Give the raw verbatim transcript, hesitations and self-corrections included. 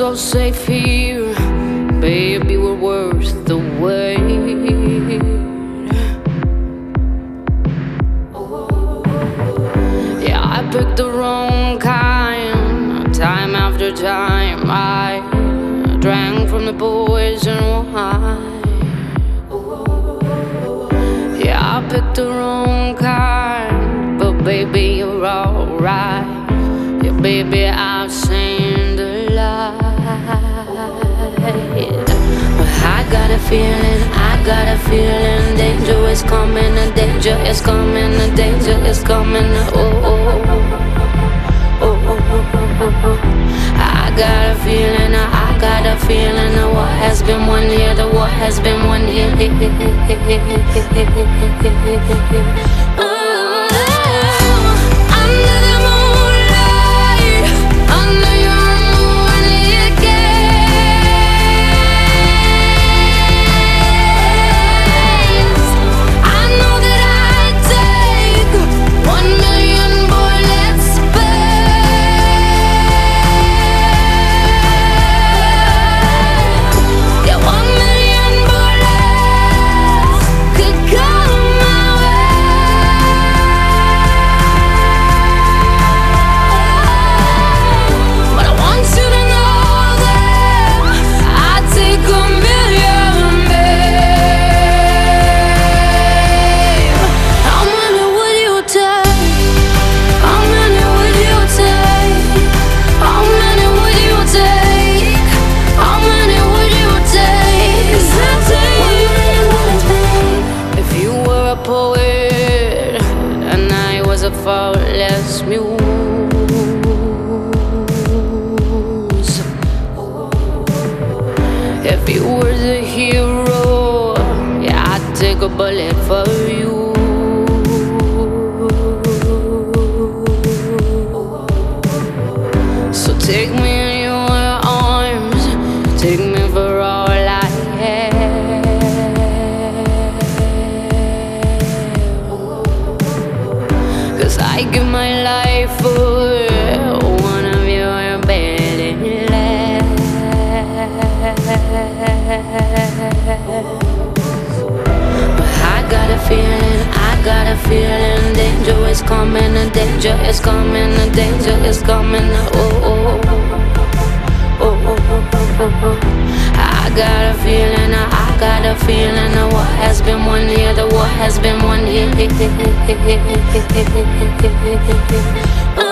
so safe here, baby, we're worth the wait. Yeah, I picked the wrong kind, time after time. I drank from the poison wine. Yeah, I picked the wrong kind, but baby, you're alright. Yeah, baby, I've seen the light. I got a feeling, I got a feeling, danger is coming, the danger is coming, the danger is coming. Oh, oh, oh, oh, oh, oh, oh. I got a feeling, I got a feeling, the war has been won here, the war has been won here. Oh. A faultless muse. If you were the hero, yeah, I'd take a bullet for you. So take me in your arms, take me for all I have. Cause I give my life for one of your belly laughs. But I got a feeling, I got a feeling, danger is coming, the danger is coming, the danger is coming. Oh, oh, oh, oh, oh, oh, oh. I got a feeling, I got a feeling, the war has been won here, the war has been won here.